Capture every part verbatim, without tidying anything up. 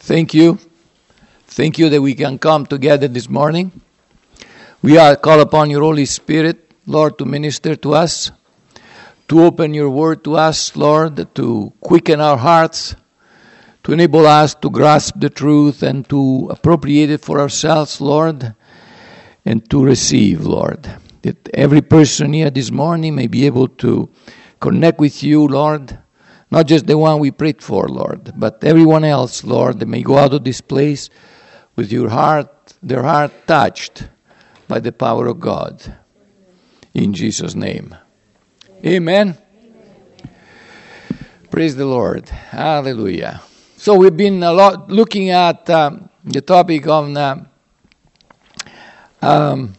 Thank you. Thank you that we can come together this morning. We are called upon your Holy Spirit, Lord, to minister to us, to open your word to us, Lord, to quicken our hearts, to enable us to grasp the truth and to appropriate it for ourselves, Lord, and to receive, Lord. That every person here this morning may be able to connect with you, Lord, not just the one we prayed for, Lord, but everyone else, Lord, that may go out of this place with your heart, their heart touched by the power of God. In Jesus' name. Amen. Amen. Praise the Lord. Hallelujah. So we've been a lot looking at um, the topic on uh, um,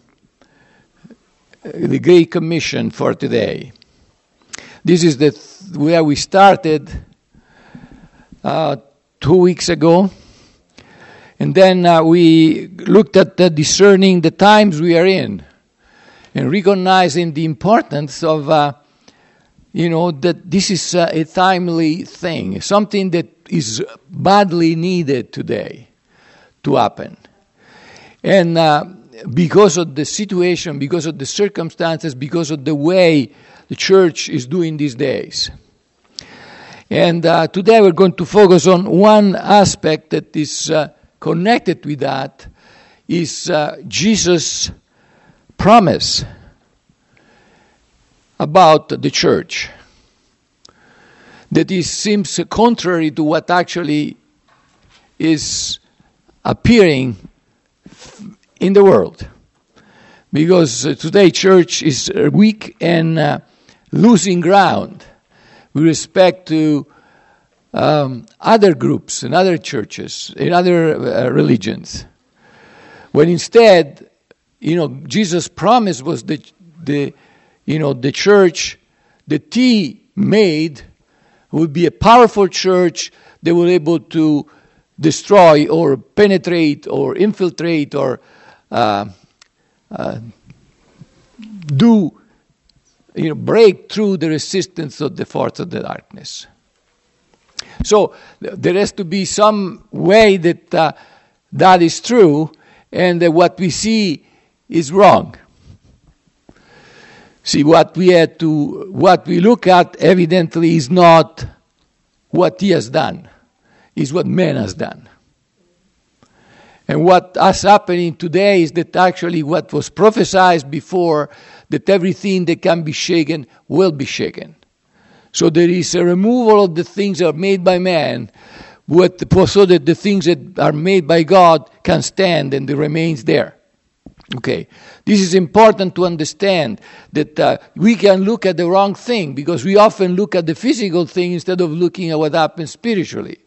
the Great Commission for today. This is the th- where we started uh, two weeks ago. And then uh, we looked at the discerning the times we are in and recognizing the importance of, uh, you know, that this is uh, a timely thing, something that is badly needed today to happen. And uh, because of the situation, because of the circumstances, because of the way the church is doing these days. And uh, today we're going to focus on one aspect that is uh, connected with that, is uh, Jesus' promise about the church. That is, seems contrary to what actually is appearing in the world. Because uh, today church is weak and uh, losing ground with respect to um, other groups and other churches and other uh, religions. When instead, you know, Jesus' promise was the, the, you know, the church that he made would be a powerful church that was able to destroy or penetrate or infiltrate or uh, uh, do, you know, break through the resistance of the force of the darkness. So there has to be some way that uh, that is true and that what we see is wrong. See, what we had to, what we look at evidently is not what he has done, is what man has done. And what is happening today is that actually what was prophesied before, that everything that can be shaken will be shaken. So there is a removal of the things that are made by man, so that the things that are made by God can stand and it remains there. Okay, this is important to understand that uh, we can look at the wrong thing because we often look at the physical thing instead of looking at what happens spiritually.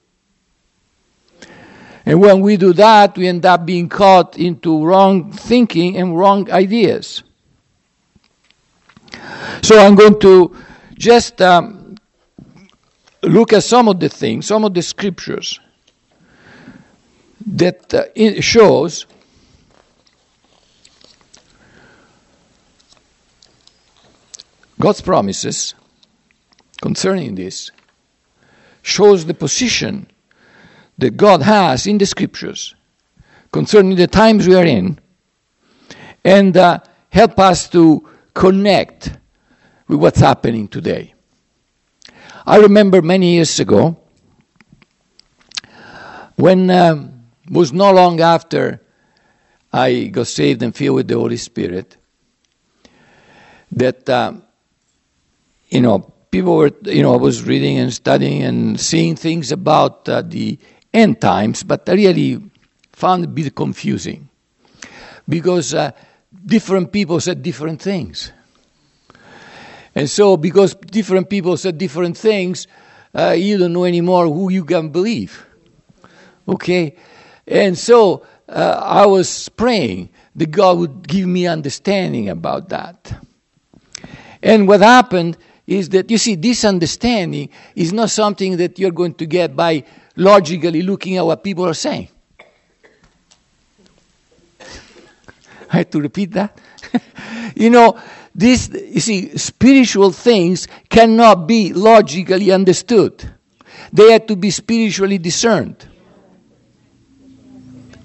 And when we do that, we end up being caught into wrong thinking and wrong ideas. So I'm going to just um, look at some of the things, some of the scriptures that uh, it shows God's promises concerning this, shows the position that God has in the scriptures concerning the times we are in, and uh, help us to connect with what's happening today. I remember many years ago, when um, was not long after I got saved and filled with the Holy Spirit, that uh, you know people were, you know, I was reading and studying and seeing things about uh, the end times, but I really found it a bit confusing because uh, different people said different things. And so because different people said different things, uh, you don't know anymore who you can believe. Okay? And so uh, I was praying that God would give me understanding about that. And what happened is that, you see, this understanding is not something that you're going to get by logically looking at what people are saying. I had to repeat that. You know, this, you see, spiritual things cannot be logically understood. They have to be spiritually discerned.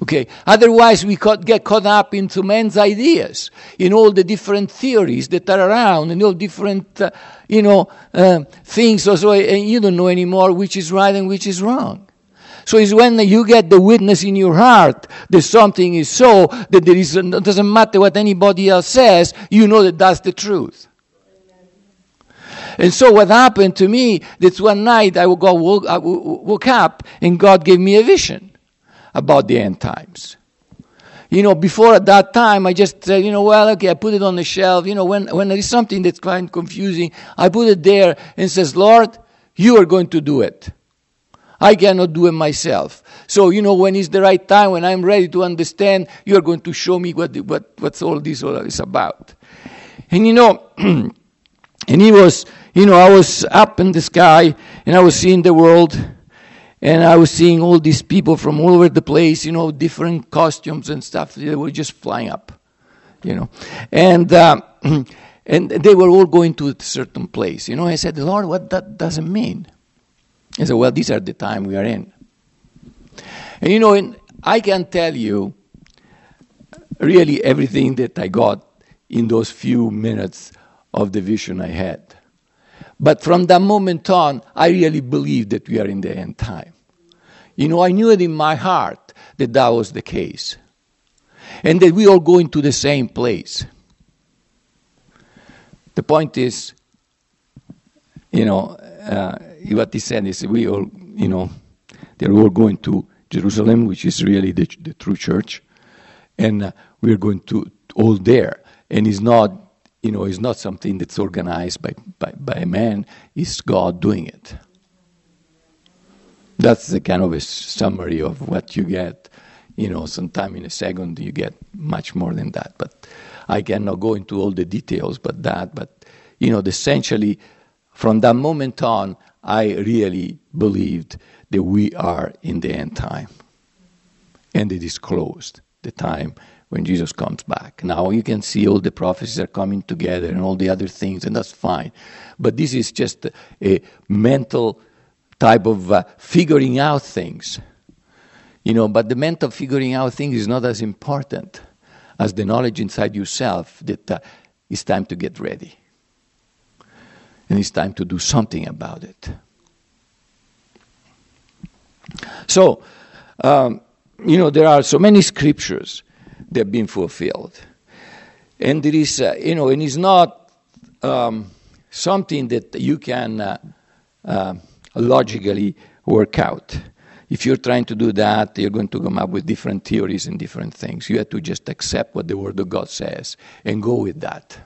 Okay, otherwise we could get caught up into men's ideas, in all the different theories that are around, and all different, uh, you know, uh, things also, and you don't know anymore which is right and which is wrong. So it's when you get the witness in your heart that something is so, that there is, it doesn't matter what anybody else says, you know that that's the truth. And so what happened to me, that one night I woke, I woke up and God gave me a vision about the end times. You know, before at that time, I just said, you know, well, okay, I put it on the shelf. You know, when, when there is something that's quite confusing, I put it there and says, Lord, you are going to do it. I cannot do it myself. So, you know, when it's the right time, when I'm ready to understand, you are going to show me what what what's all this all is about. And, you know, and he was, you know, I was up in the sky, and I was seeing the world, and I was seeing all these people from all over the place, you know, different costumes and stuff. They were just flying up, you know. And uh, and they were all going to a certain place. You know, I said, Lord, what that does it mean? I said, well, these are the time we are in. And, you know, in, I can tell you really everything that I got in those few minutes of the vision I had. But from that moment on, I really believed that we are in the end time. You know, I knew it in my heart that that was the case. And that we all going to the same place. The point is, you know, uh, what he said is we all, you know, they're all going to Jerusalem, which is really the, the true church. And uh, we're going to all there. And it's not, you know, it's not something that's organized by, by, by a man. It's God doing it. That's the kind of a summary of what you get. You know, sometime in a second you get much more than that. But I cannot go into all the details but that. But, you know, essentially, from that moment on, I really believed that we are in the end time. And it is closed, the time when Jesus comes back. Now you can see all the prophecies are coming together and all the other things, and that's fine. But this is just a, a mental type of uh, figuring out things. You know, but the mental figuring out things is not as important as the knowledge inside yourself that uh, it's time to get ready. And it's time to do something about it. So, um, you know, there are so many scriptures that have been fulfilled. And there is, uh, you know, and it's not um, something that you can uh, uh, logically work out. If you're trying to do that, you're going to come up with different theories and different things. You have to just accept what the Word of God says and go with that.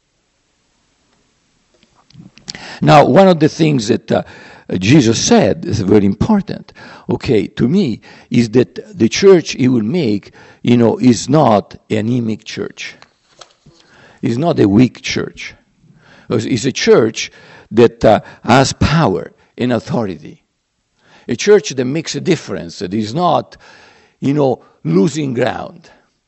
Now, one of the things that uh, Jesus said is very important, okay, to me, is that the church he will make, you know, is not an anemic church. It's not a weak church. It's a church that uh, has power and authority. A church that makes a difference, that is not, you know, losing ground.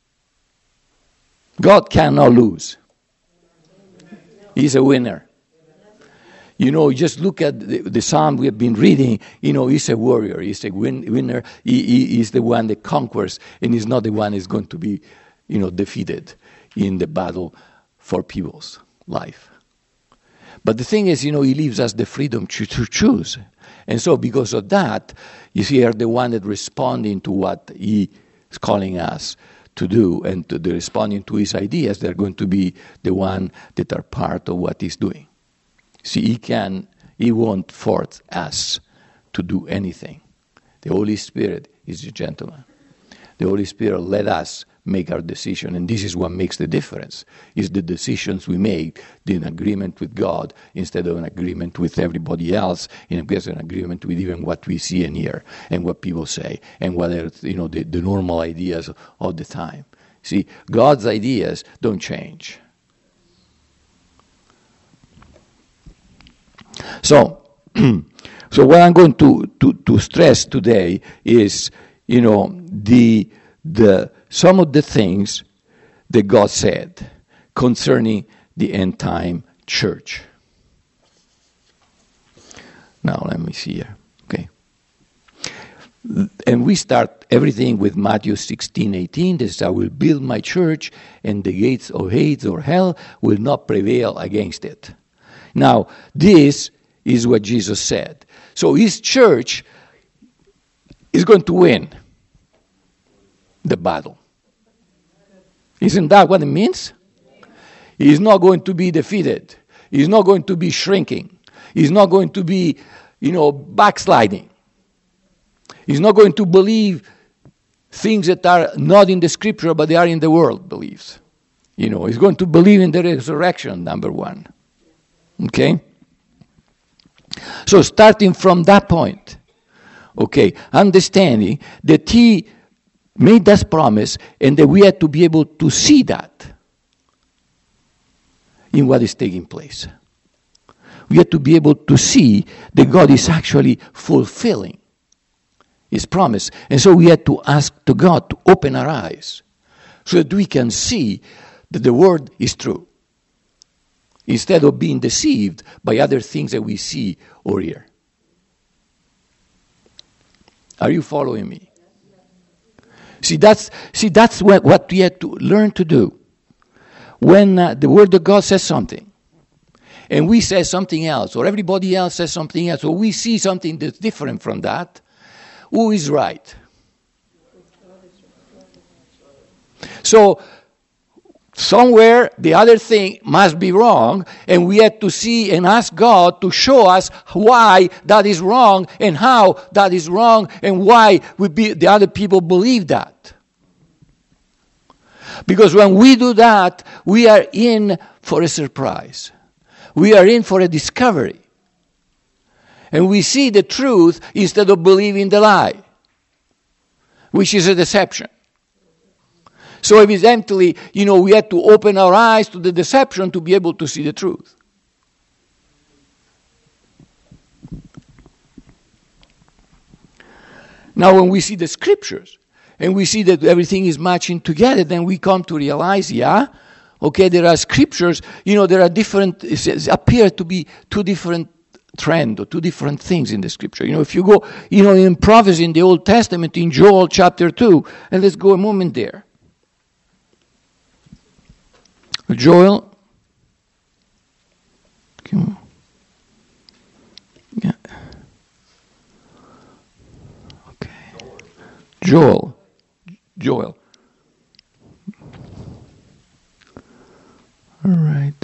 God cannot lose. He's a winner. You know, just look at the, the psalm we have been reading. You know, he's a warrior. He's a win, winner. He, he, he's the one that conquers, and he's not the one who's going to be, you know, defeated in the battle for people's life. But the thing is, you know, he leaves us the freedom to, to choose. And so because of that, you see, are the one that responding to what he is calling us to do, and to the responding to his ideas, they're going to be the one that are part of what he's doing. See, he can, he won't force us to do anything. The Holy Spirit is a gentleman. The Holy Spirit let us make our decision, and this is what makes the difference, is the decisions we make in agreement with God instead of an agreement with everybody else, in an agreement with even what we see and hear and what people say and whether, you know, the, the normal ideas of the time. See, God's ideas don't change. So, so what I'm going to, to, to stress today is, you know, the the some of the things that God said concerning the end time church. Now let me see here. Okay. And we start everything with Matthew sixteen eighteen. This is, I will build my church, and the gates of Hades or hell will not prevail against it. Now, this is what Jesus said. So his church is going to win the battle. Isn't that what it means? He's not going to be defeated. He's not going to be shrinking. He's not going to be, you know, backsliding. He's not going to believe things that are not in the scripture, but they are in the world beliefs. You know, he's going to believe in the resurrection, number one. Okay? So starting from that point, okay, understanding that he made that promise and that we had to be able to see that in what is taking place. We have to be able to see that God is actually fulfilling his promise. And so we had to ask to God to open our eyes so that we can see that the word is true, instead of being deceived by other things that we see or hear. Are you following me? See, that's see that's what, what we had to learn to do. When uh, the Word of God says something, and we say something else, or everybody else says something else, or we see something that's different from that, who is right? So, somewhere the other thing must be wrong, and we have to see and ask God to show us why that is wrong, and how that is wrong, and why we be, the other people believe that. Because when we do that, we are in for a surprise. We are in for a discovery. And we see the truth instead of believing the lie, which is a deception. So evidently, you know, we had to open our eyes to the deception to be able to see the truth. Now, when we see the scriptures, and we see that everything is matching together, then we come to realize, yeah, okay, there are scriptures, you know, there are different, it appear to be two different trends or two different things in the scripture. You know, if you go, you know, in prophecy in the Old Testament, in Joel chapter two, and let's go a moment there. Joel, come on. Yeah. Okay. Joel. Joel. All right.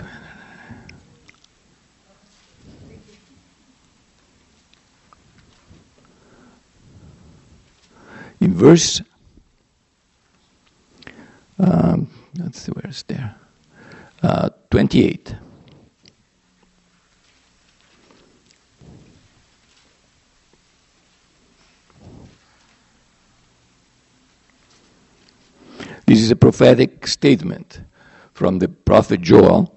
In verse, um, let's see where it's there. Uh, twenty-eight. This is a prophetic statement from the prophet Joel.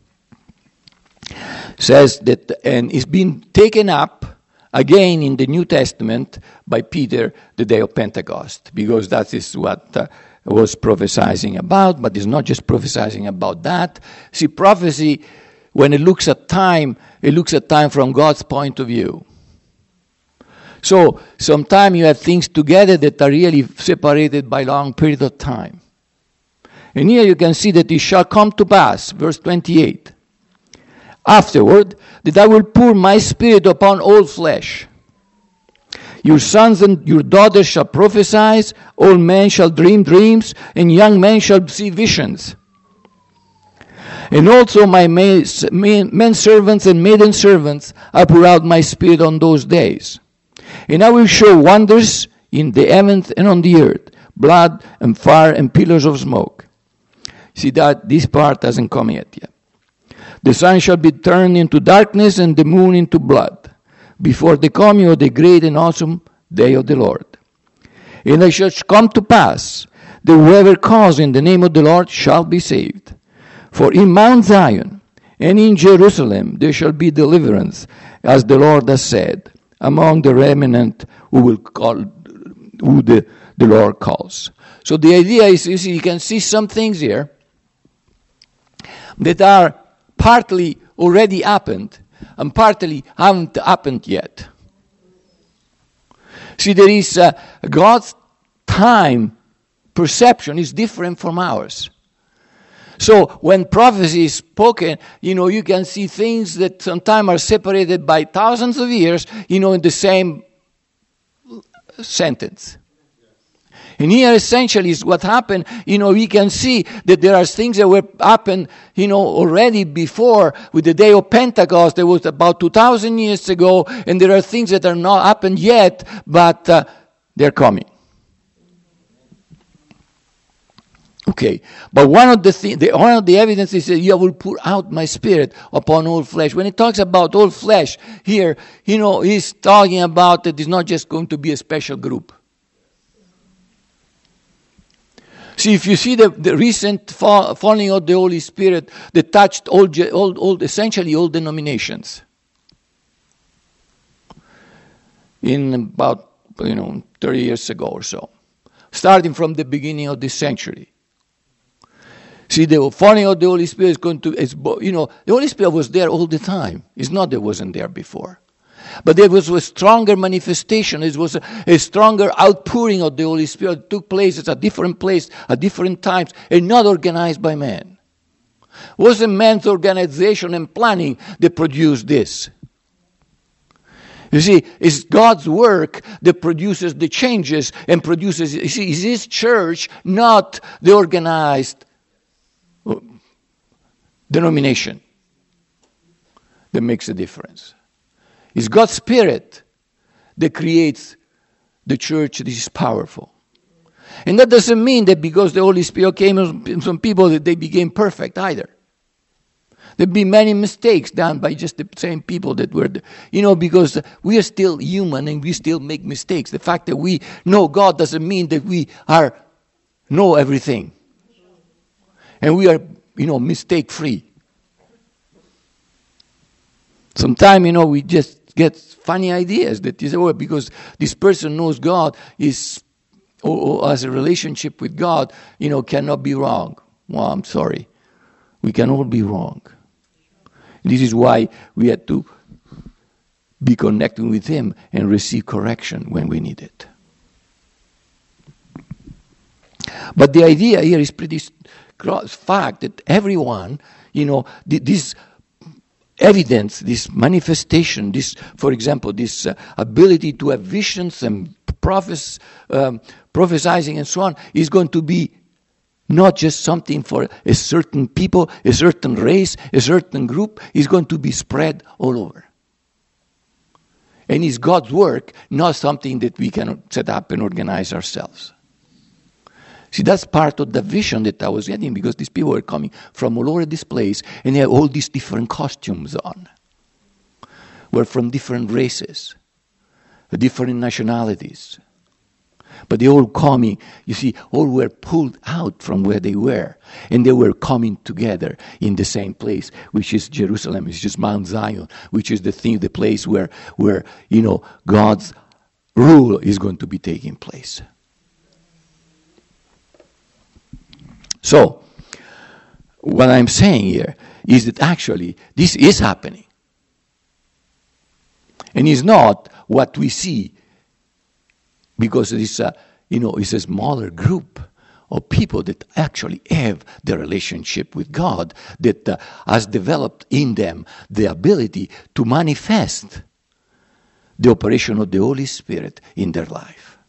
Says that, and it's been taken up again in the New Testament by Peter the day of Pentecost, because that is what uh, was prophesying about, but it's not just prophesying about that. See, prophecy, when it looks at time, it looks at time from God's point of view. So, sometimes you have things together that are really separated by long period of time. And here you can see that it shall come to pass, verse twenty-eight. Afterward, that I will pour my spirit upon all flesh. Your sons and your daughters shall prophesy, old men shall dream dreams, and young men shall see visions. And also my men servants and maiden servants, I pour out my spirit on those days. And I will show wonders in the heavens and on the earth, blood and fire and pillars of smoke. See that this part hasn't come yet yet. The sun shall be turned into darkness and the moon into blood, before the coming of the great and awesome day of the Lord. And it shall come to pass that whoever calls in the name of the Lord shall be saved. For in Mount Zion and in Jerusalem there shall be deliverance, as the Lord has said, among the remnant who will call, who the, the Lord calls. So the idea is, you see, you can see some things here that are partly already happened and partly haven't happened yet. See, there is uh, God's time perception is different from ours. So when prophecy is spoken, you know, you can see things that sometimes are separated by thousands of years, you know, in the same sentence. And here essentially is what happened, you know, we can see that there are things that were happened, you know, already before with the day of Pentecost. That was about two thousand years ago, and there are things that are not happened yet, but uh, they're coming. Okay, but one of the, th- the one of the evidences is that I will pour out my spirit upon all flesh. When it talks about all flesh here, you know, he's talking about that it's not just going to be a special group. See, if you see the, the recent fall, falling of the Holy Spirit that touched all, all, all, essentially all denominations. In about, you know, thirty years ago or so. Starting from the beginning of this century. See, the falling of the Holy Spirit is going to, is, you know, the Holy Spirit was there all the time. It's not that it wasn't there before. But there was a stronger manifestation. It was a, a stronger outpouring of the Holy Spirit. It took place at a different place, at different times, and not organized by man. It wasn't man's organization and planning that produced this. You see, it's God's work that produces the changes and produces, you see, it's His church, not the organized denomination that makes a difference. It's God's Spirit that creates the church that is powerful. And that doesn't mean that because the Holy Spirit came on some people that they became perfect either. There'd be many mistakes done by just the same people that were, the, you know, because we are still human and we still make mistakes. The fact that we know God doesn't mean that we are know everything. And we are, you know, mistake-free. Sometimes, you know, we just get funny ideas that is, oh, because this person knows God, is or, or has a relationship with God, you know, cannot be wrong. Well, I'm sorry. We can all be wrong. This is why we had to be connected with Him and receive correction when we need it. But the idea here is pretty fact that everyone, you know, this evidence, this manifestation, this, for example, this uh, ability to have visions and prophes, um, prophesying and so on, is going to be not just something for a certain people, a certain race, a certain group. It's going to be spread all over. And it's God's work, not something that we can set up and organize ourselves. See, that's part of the vision that I was getting, because these people were coming from all over this place and they had all these different costumes on. Were from different races, different nationalities. But they all coming, you see, all were pulled out from where they were. And they were coming together in the same place, which is Jerusalem, which is Mount Zion, which is the thing, the place where, where, you know, God's rule is going to be taking place. So, what I'm saying here is that actually this is happening. And it's not what we see, because it's a, you know, it's a smaller group of people that actually have the relationship with God, that uh, has developed in them the ability to manifest the operation of the Holy Spirit in their life.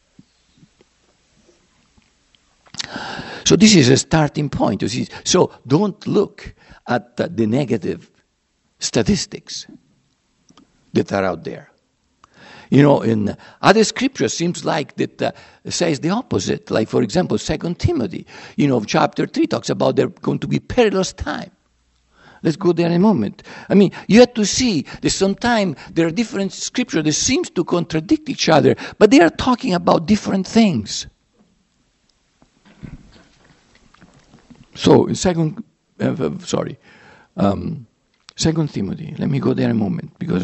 So this is a starting point. You see. So don't look at uh, the negative statistics that are out there. You know, in other scriptures, seems like that uh, says the opposite. Like, for example, Second Timothy, you know, chapter three talks about there going to be perilous time. Let's go there in a moment. I mean, you have to see that sometimes there are different scriptures that seems to contradict each other, but they are talking about different things. So, in Second, uh, sorry, um, Second Timothy. Let me go there a moment, because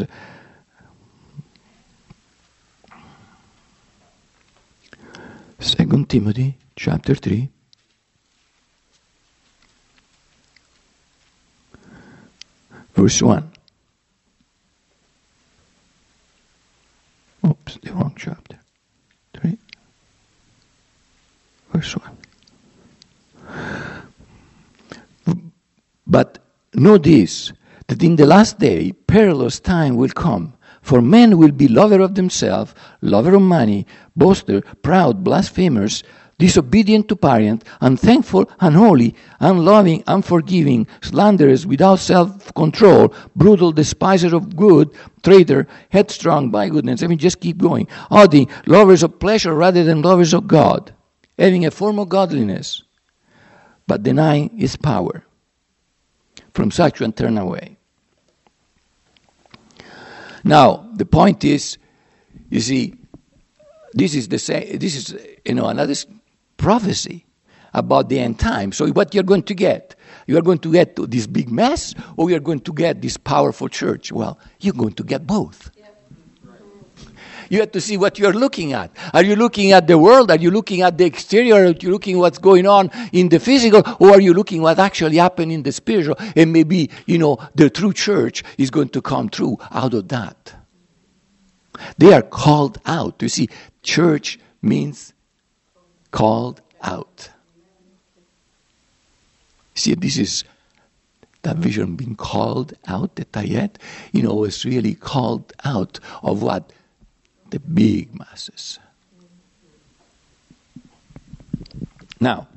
Second Timothy, chapter three. Verse one. Oops, the wrong chapter. Verse one. But know this, that in the last day, perilous time will come. For men will be lover of themselves, lover of money, boaster, proud, blasphemers, disobedient to parents, unthankful, unholy, unloving, unforgiving, slanderers, without self-control, brutal, despiser of good, traitor, headstrong, by goodness. I mean, just keep going. Odding, lovers of pleasure rather than lovers of God, having a form of godliness, but denying its power. From such one turn away. Now, the point is, you see, this is the same, this is, you know, another prophecy about the end time. So what you're going to get? You are going to get this big mess, or you are going to get this powerful church? Well, you're going to get both. You have to see what you're looking at. Are you looking at the world? Are you looking at the exterior? Are you looking at what's going on in the physical? Or are you looking at what actually happened in the spiritual? And maybe, you know, the true church is going to come through out of that. They are called out. You see, church means called out. See, this is that vision being called out that I had, you know, was really called out of what? The big masses. Now,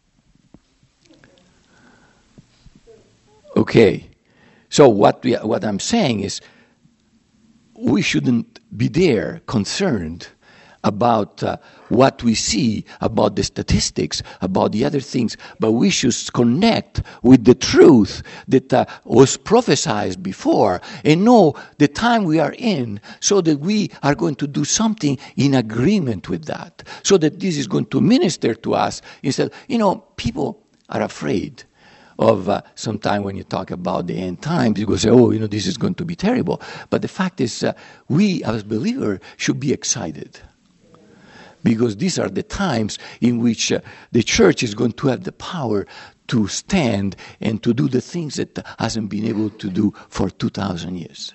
okay, so what we, what I'm saying is we shouldn't be there concerned about uh, what we see, about the statistics, about the other things, but we should connect with the truth that uh, was prophesied before and know the time we are in, so that we are going to do something in agreement with that, so that this is going to minister to us instead. You know, people are afraid of uh, sometime when you talk about the end times, you go say, oh, you know, this is going to be terrible. But the fact is, uh, we as believers should be excited. Because these are the times in which uh, the church is going to have the power to stand and to do the things that hasn't been able to do for two thousand years.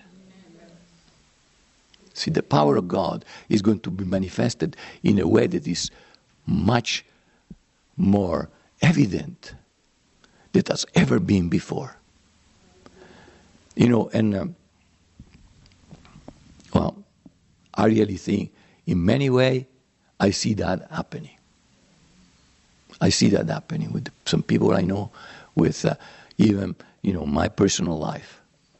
See, the power of God is going to be manifested in a way that is much more evident than has ever been before. You know, and, um, well, I really think in many ways, I see that happening. I see that happening with some people I know, with uh, even, you know, my personal life.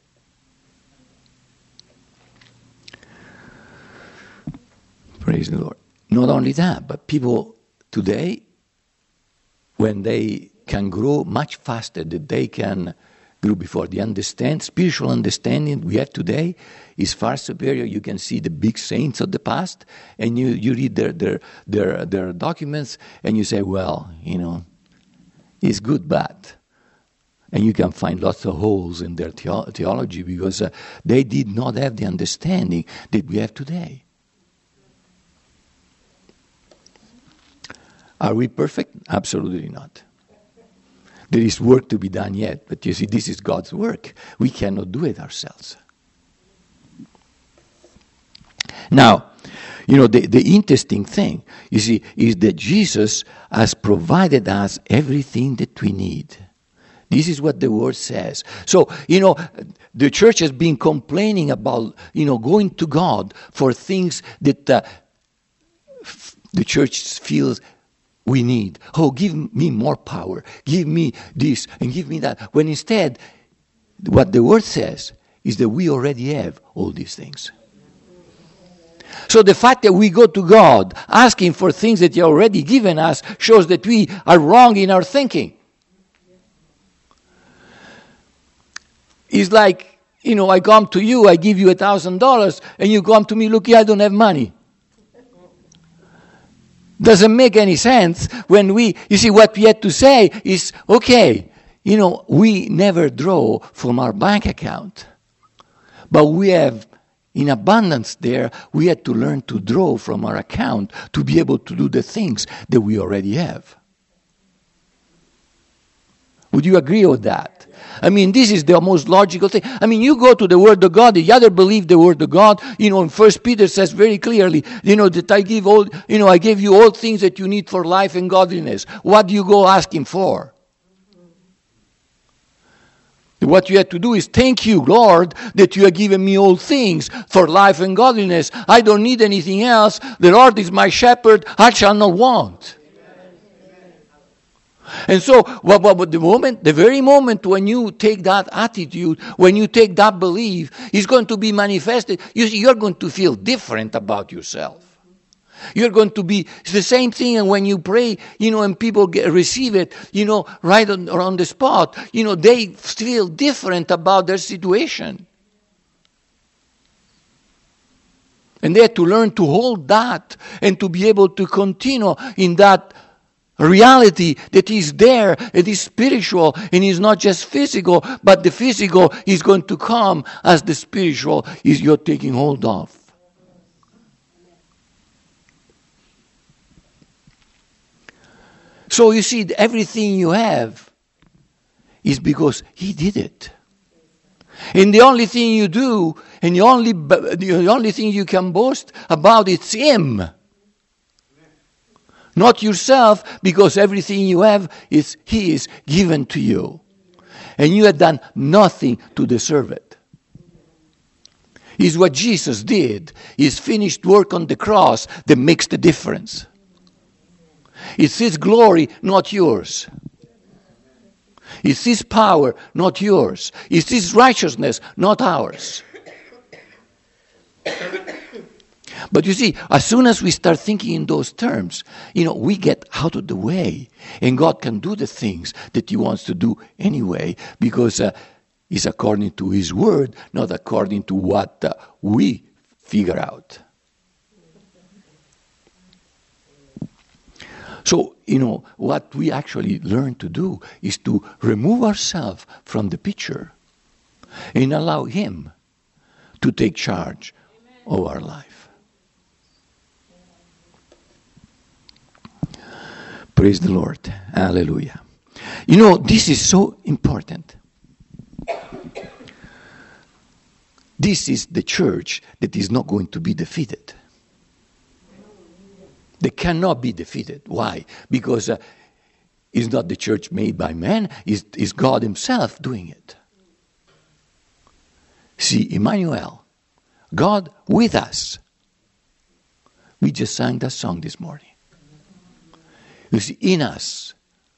Praise the Lord. Not only that, but people today, when they can grow much faster than they can grew before. The understand, spiritual understanding we have today is far superior. You can see the big saints of the past, and you, you read their, their their their documents, and you say, well, you know, it's good, bad. And you can find lots of holes in their theo- theology because uh, they did not have the understanding that we have today. Are we perfect? Absolutely not. There is work to be done yet, but you see, this is God's work. We cannot do it ourselves. Now, you know, the, the interesting thing, you see, is that Jesus has provided us everything that we need. This is what the word says. So, you know, the church has been complaining about, you know, going to God for things that uh, f- the church feels we need. Oh, give me more power. Give me this and give me that. When instead, what the word says is that we already have all these things. So the fact that we go to God asking for things that He already given us shows that we are wrong in our thinking. It's like, you know, I come to you, I give you a thousand dollars, and you come to me, look, I don't have money. Doesn't make any sense when we, you see, what we had to say is, okay, you know, we never draw from our bank account, but we have in abundance there. We had to learn to draw from our account to be able to do the things that we already have. Would you agree with that? I mean, this is the most logical thing. I mean, you go to the Word of God, the other believe the Word of God. You know, in First Peter says very clearly, you know, that I give all, you know, I gave you all things that you need for life and godliness. What do you go asking for? What you have to do is thank you, Lord, that you have given me all things for life and godliness. I don't need anything else. The Lord is my shepherd. I shall not want. And so, what, what, the moment, the very moment when you take that attitude, when you take that belief, it's going to be manifested. You see, you're going to feel different about yourself. You're going to be, it's the same thing, and when you pray, you know, and people get, receive it, you know, right on, or on the spot, you know, they feel different about their situation. And they have to learn to hold that and to be able to continue in that reality that is there, it is spiritual and is not just physical, but the physical is going to come as the spiritual is you're taking hold of. So you see, everything you have is because He did it. And the only thing you do, and the only, the only thing you can boast about, it's Him. Not yourself, because everything you have is He is given to you. And you have done nothing to deserve it. It's what Jesus did. His finished work on the cross that makes the difference. It's His glory, not yours. It's His power, not yours. It's His righteousness, not ours. But you see, as soon as we start thinking in those terms, you know, we get out of the way. And God can do the things that He wants to do anyway, because uh, it's according to His word, not according to what uh, we figure out. So, you know, what we actually learn to do is to remove ourselves from the picture and allow Him to take charge of our life. Praise the Lord. Hallelujah. You know, this is so important. This is the church that is not going to be defeated. They cannot be defeated. Why? Because uh, it's not the church made by man, it's, it's God Himself doing it. See, Emmanuel, God with us. We just sang that song this morning. You see, in us,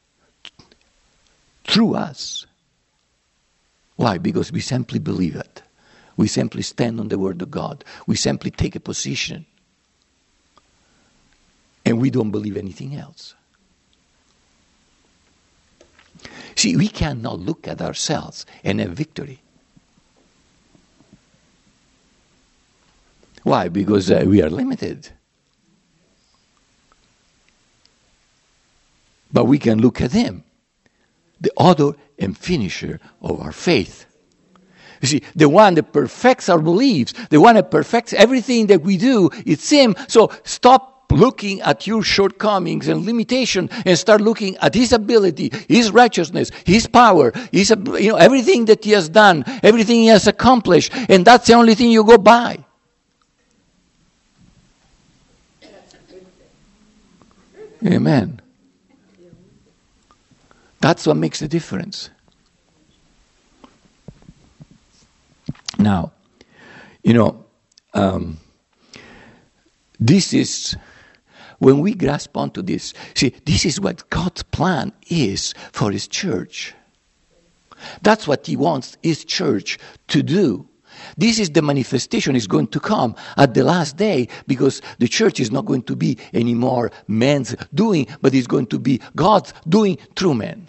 through us. Why? Because we simply believe it. We simply stand on the Word of God. We simply take a position. And we don't believe anything else. See, we cannot look at ourselves and have victory. Why? Because uh, we are limited. But we can look at Him, the author and finisher of our faith. You see, the one that perfects our beliefs, the one that perfects everything that we do, it's Him. So stop looking at your shortcomings and limitation and start looking at His ability, His righteousness, His power, His, you know, everything that He has done, everything He has accomplished, and that's the only thing you go by. Amen. That's what makes the difference. Now, you know, um, this is, when we grasp onto this, see, this is what God's plan is for His church. That's what He wants His church to do. This is the manifestation is going to come at the last day, because the church is not going to be anymore man's doing, but it's going to be God's doing through men.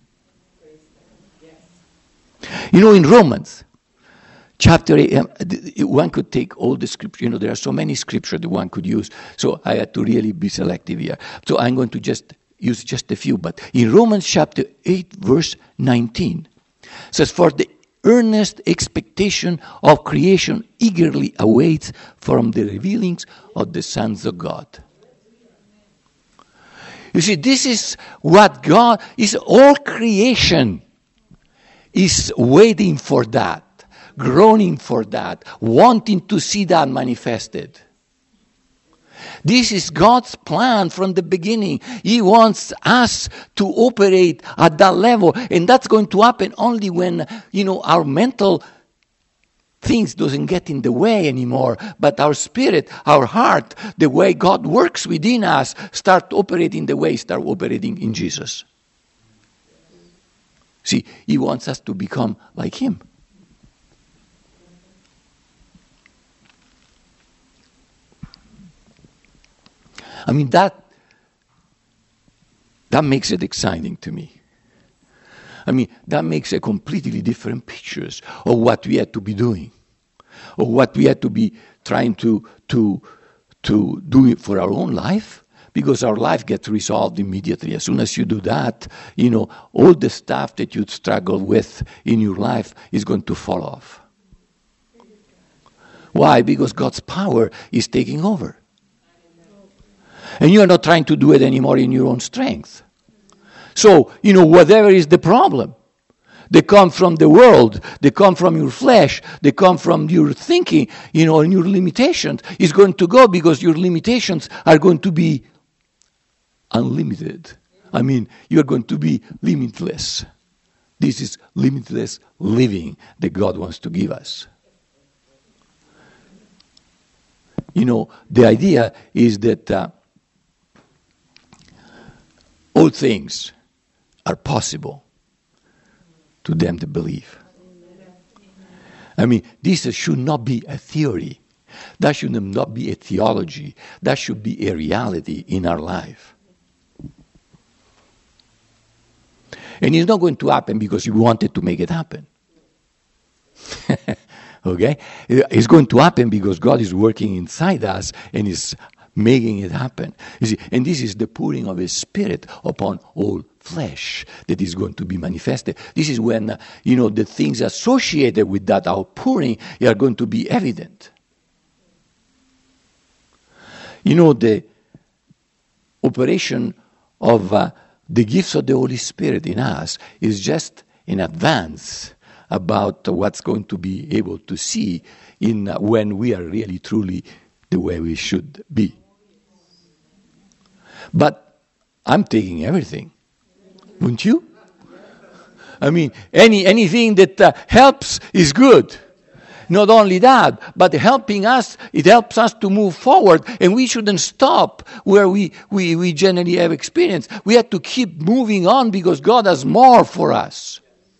You know, in Romans chapter eight, um, one could take all the scripture. You know, there are so many scripture that one could use. So I had to really be selective here. So I'm going to just use just a few. But in Romans chapter eight, verse nineteen, it says, "For the earnest expectation of creation eagerly awaits from the revealings of the sons of God." You see, this is what God is, all creation is waiting for that, groaning for that, wanting to see that manifested. This is God's plan from the beginning. He wants us to operate at that level. And that's going to happen only when, you know, our mental things doesn't get in the way anymore. But our spirit, our heart, the way God works within us, start operating the way He start operating in Jesus. See, He wants us to become like Him. I mean, that that makes it exciting to me. I mean, that makes a completely different pictures of what we had to be doing, or what we had to be trying to to to do for our own life, because our life gets resolved immediately. As soon as you do that, you know, all the stuff that you struggle with in your life is going to fall off. Why? Because God's power is taking over. And you are not trying to do it anymore in your own strength. So, you know, whatever is the problem, they come from the world, they come from your flesh, they come from your thinking, you know, and your limitations is going to go, because your limitations are going to be unlimited. I mean, you're going to be limitless. This is limitless living that God wants to give us. You know, the idea is that uh, all things are possible to them that believe. I mean, this should not be a theory. That should not be a theology. That should be a reality in our life. And it's not going to happen because you wanted to make it happen. Okay? It's going to happen because God is working inside us and is making it happen. You see, and this is the pouring of His Spirit upon all flesh that is going to be manifested. This is when, uh, you know, the things associated with that outpouring are going to be evident. You know, the operation of uh, the gifts of the Holy Spirit in us is just in advance about what's going to be able to see in uh, when we are really truly the way we should be. But I'm taking everything, wouldn't you? I mean, any anything that uh, helps is good. Not only that, but helping us, it helps us to move forward, and we shouldn't stop where we, we, we generally have experience. We have to keep moving on because God has more for us.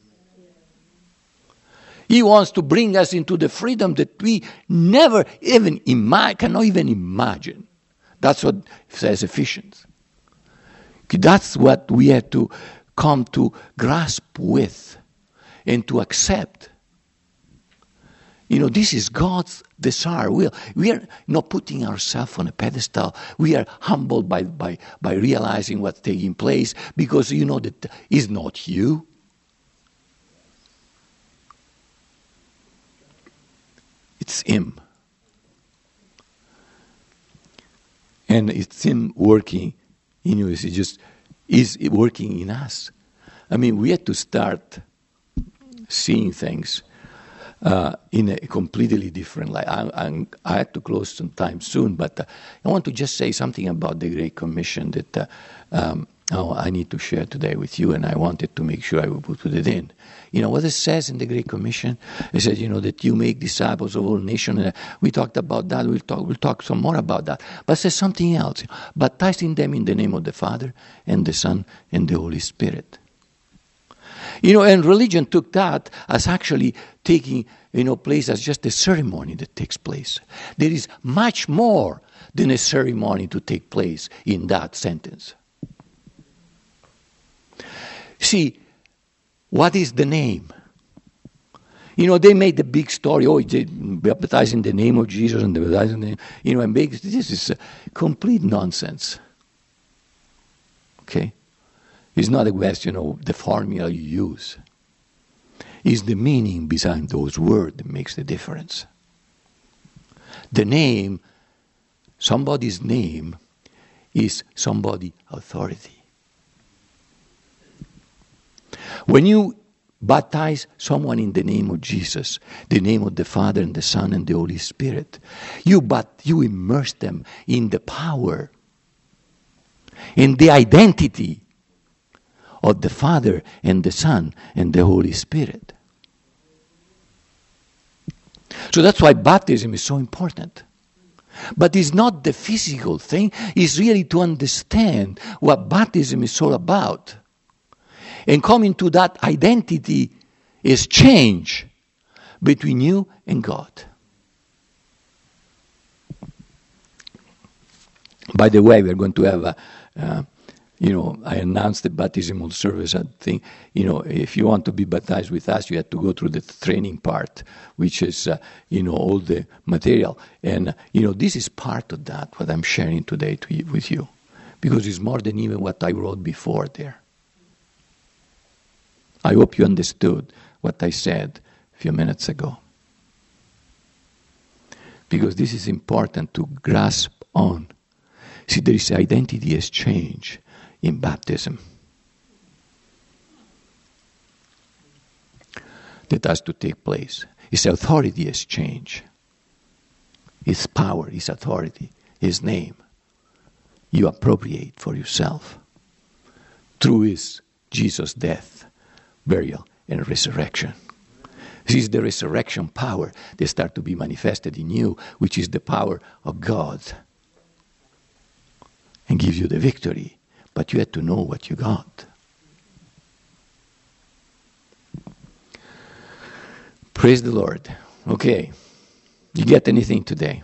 He wants to bring us into the freedom that we never even imagine, cannot even imagine. That's what says Ephesians. That's what we have to come to grasp with and to accept. You know, this is God's desire. We are, we are not putting ourselves on a pedestal. We are humbled by, by, by realizing what's taking place, because you know that it's not you. It's Him. And it's Him working in you. It's just is working in us. I mean, we had to start seeing things uh, in a completely different light. I, I, I had to close sometime soon, but uh, I want to just say something about the Great Commission that uh, um, oh, I need to share today with you, and I wanted to make sure I would put it in. You know what it says in the Great Commission? It says, you know, that you make disciples of all nations. And we talked about that. We'll talk, we'll talk some more about that. But it says something else. Baptizing them in the name of the Father and the Son and the Holy Spirit. You know, and religion took that as actually taking, you know, place as just a ceremony that takes place. There is much more than a ceremony to take place in that sentence. See, what is the name? You know, they made the big story. Oh, they baptize in the name of Jesus and they baptize in the name. You know, and big, this is uh, complete nonsense. Okay? It's not a question of the formula you use. It's the meaning behind those words that makes the difference. The name, somebody's name, is somebody authority. When you baptize someone in the name of Jesus, the name of the Father and the Son and the Holy Spirit, you but you immerse them in the power, in the identity of the Father and the Son and the Holy Spirit. So that's why baptism is so important. But it's not the physical thing, it's really to understand what baptism is all about. And coming to that identity is change between you and God. By the way, we're going to have a, uh, you know, I announced the baptismal service. I think, you know, if you want to be baptized with us, you have to go through the training part, which is, uh, you know, all the material. And, uh, you know, this is part of that, what I'm sharing today to you, with you. Because it's more than even what I wrote before there. I hope you understood what I said a few minutes ago. Because this is important to grasp on. See, there is identity exchange in baptism that has to take place. It's authority exchange. It's power, it's authority, His name. You appropriate for yourself through His Jesus' death, burial, and resurrection. This is the resurrection power that starts to be manifested in you, which is the power of God, and gives you the victory. But you had to know what you got. Praise the Lord. Okay. You get anything today?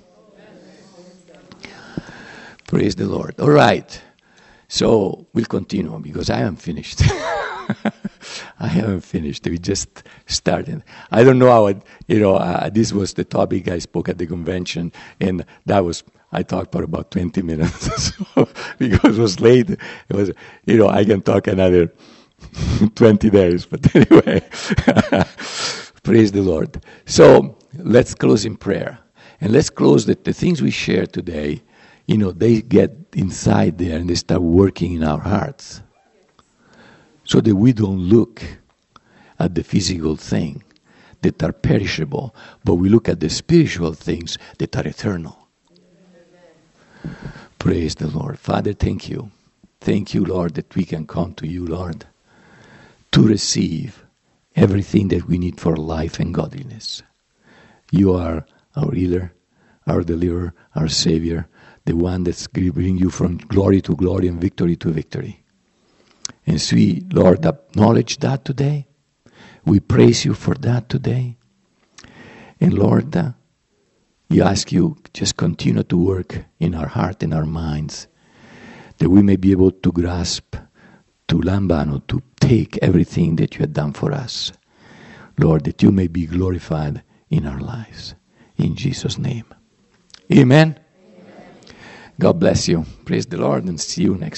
Praise the Lord. All right. So we'll continue because I haven't finished. I haven't finished. We just started. I don't know how, it, you know, uh, this was the topic I spoke at the convention, and that was, I talked for about twenty minutes so, because it was late. It was, you know, I can talk another twenty days, but anyway, praise the Lord. So let's close in prayer. And let's close that the things we share today, you know, they get inside there and they start working in our hearts. So that we don't look at the physical thing that are perishable, but we look at the spiritual things that are eternal. Amen. Praise the Lord. Father, thank you. Thank you, Lord, that we can come to you, Lord, to receive everything that we need for life and godliness. You are our healer, our deliverer, our Savior, the one that's bringing you from glory to glory and victory to victory. And so we, Lord, acknowledge that today. We praise you for that today. And Lord, uh, we ask you just continue to work in our heart and our minds, that we may be able to grasp, to lambano, to take everything that you have done for us. Lord, that you may be glorified in our lives. In Jesus' name. Amen. Amen. God bless you. Praise the Lord and see you next time.